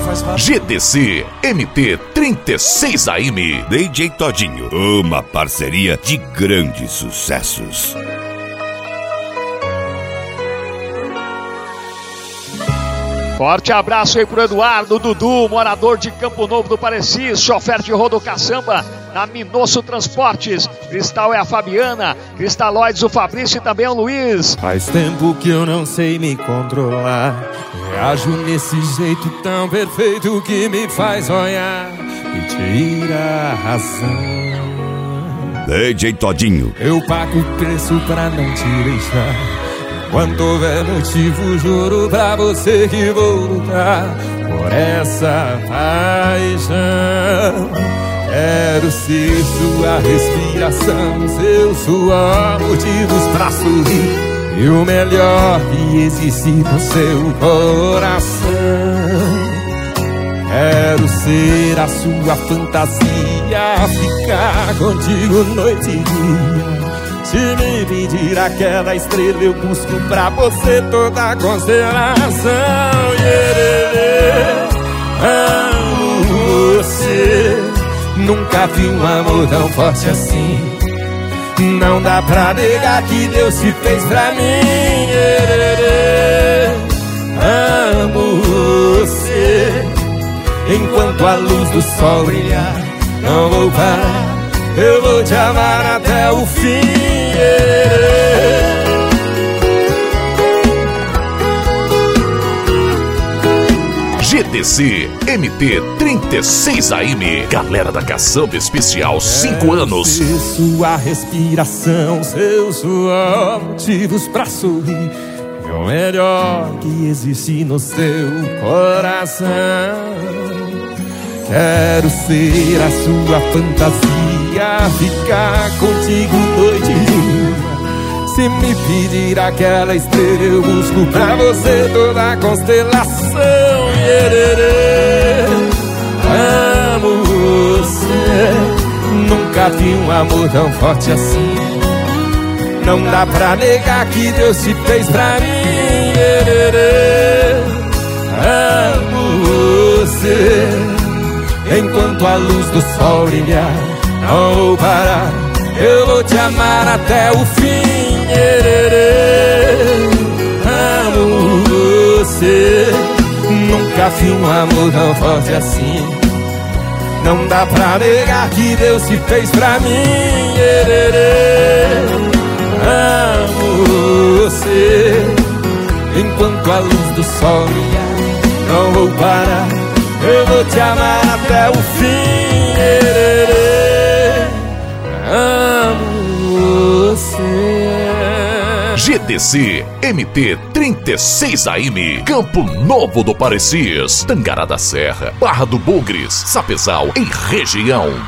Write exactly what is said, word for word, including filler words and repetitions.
G T C M T trinta e seis A M. D J Todinho, uma parceria de grandes sucessos. Forte abraço aí pro Eduardo Dudu, morador de Campo Novo do Parecis, chofer de rodocaçamba na Minosso Transportes. Cristal é a Fabiana, Cristaloides o Fabrício e também o Luiz. Faz tempo que eu não sei me controlar, reajo nesse jeito tão perfeito que me faz olhar e tira a razão. D J Todinho, eu pago o preço pra não te deixar. Quando houver motivo, juro pra você que vou lutar por essa paixão. Quero ser sua respiração, seu suor, motivos pra sorrir, e o melhor que existe no seu coração. Quero ser a sua fantasia, ficar contigo noite e dia. Se me pedir aquela estrela, eu busco pra você toda a constelação. Yeah, amo você. Nunca vi um amor tão forte assim. Não dá pra negar que Deus se fez pra mim. Yeah, amo você. Enquanto a luz do sol brilhar, não vou parar. Eu vou te amar até o fim. G T C M T trinta e seis A M. Galera da Caçamba Especial, cinco anos. Ser sua respiração, seu suor, motivos pra sorrir, é o melhor que existe no seu coração. Quero ser a sua fantasia, ficar contigo noite e dia. Se me pedir aquela estrela, eu busco pra você toda a constelação. Yeah, amo você. Nunca vi um amor tão forte assim. Não dá pra negar que Deus se fez pra mim. Yeah, amo você. Enquanto a luz do sol brilhar, não vou parar. Eu vou te amar até o fim. Amo você. Nunca vi um amor tão forte assim. Não dá pra negar que Deus se fez pra mim. Amo você. Enquanto a luz do sol brilhar, não vou parar. Eu vou te amar até o fim. Amo você. G T C M T trinta e seis A M. Campo Novo do Parecis, Tangará da Serra, Barra do Bugres, Sapezal, em região.